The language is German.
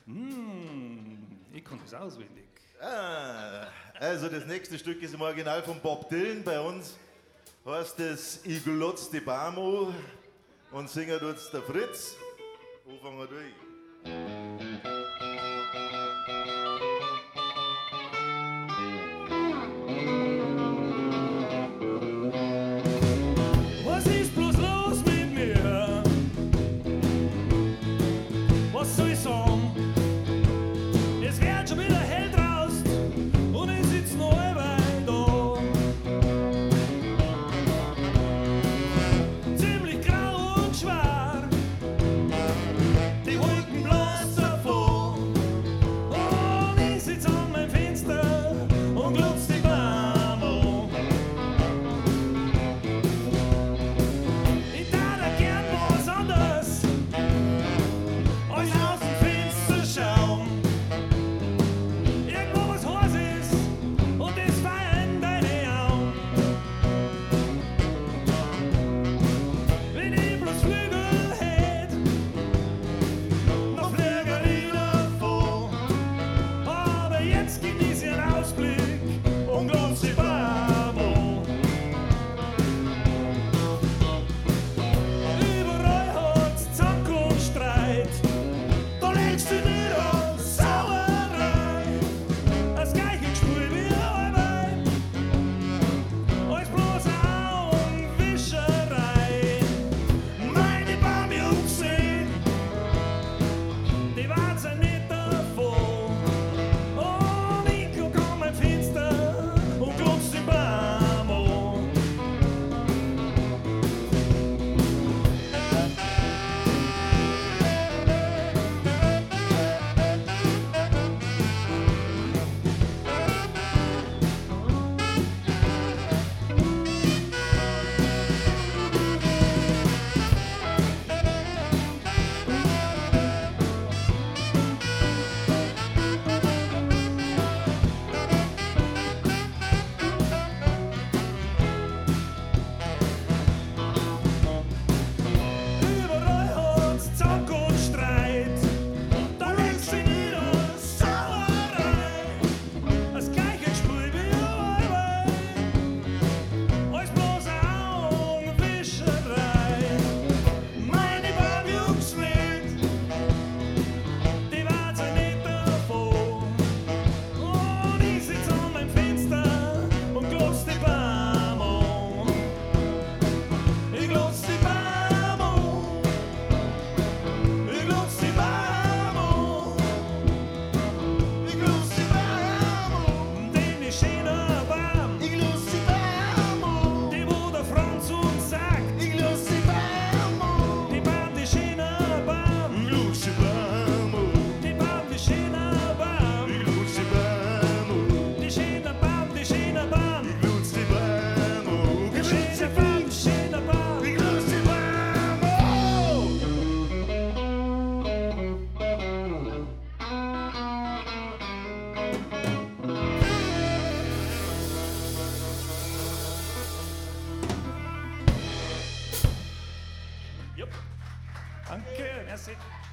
Ich kann das auswendig. Also das nächste Stück ist im Original von Bob Dylan. Bei uns heißt es Ich glotz die Bamo und singen tut's der Fritz. Wo fangen wir durch? Was ist bloß los mit mir? Was soll ich sagen? Es wird schon wieder hell draußen und ich sitz noch allweil da. Ziemlich grau und schwer, die Wolken bloß davor. Und ich sitz an meinem Fenster und glotz die Bäume an. Ich tat gern was anderes, als aus dem Fenster schauen. Irgendwo was heiß ist und das feiern deine Augen. Wenn ich bloß Flügel hätt, noch flüge ich davon. Aber jetzt genieß ich einen Ausblick und glotz die Bäume an. Überall hat's Zank und Streit, da legst du nieder Sauerei. Das gleiche Gespiel wie allweil, als bloß Augenwischerei. Meine Baumjungs sehen, die warten nicht davon. Und ich guck an mein Fenster und glotz die Bäume an. Überall hat's Zank und Streit, da legst du nieder Sauerei. Das gleiche Gespiel wie allweil, als bloß Augenwischerei. Meine Baumjungs nicht, die warten nicht davon. Und ich sitz an meinem Fenster und glotz die Bäume an. Ich glotz die Bäume an. Ich glotz die Bäume an. Ich glotz die Bäume an. Denn die schönen Bäume, ich glotz die Bäume an. Die wo der Franz uns sagt, ich glotz die Bäume an. Die Bäume, die schönen Bäume, ich glotz die Bäume an. Die Bäume, die schönen Bäume, ich glotz die Bäume an. Die schönen Bäume, die schönen Bäume, ich glotz die Bäume an. Die schönen Bäume, die schönen Bäume, ich glotz die Bäume an. Jupp. Danke, merci.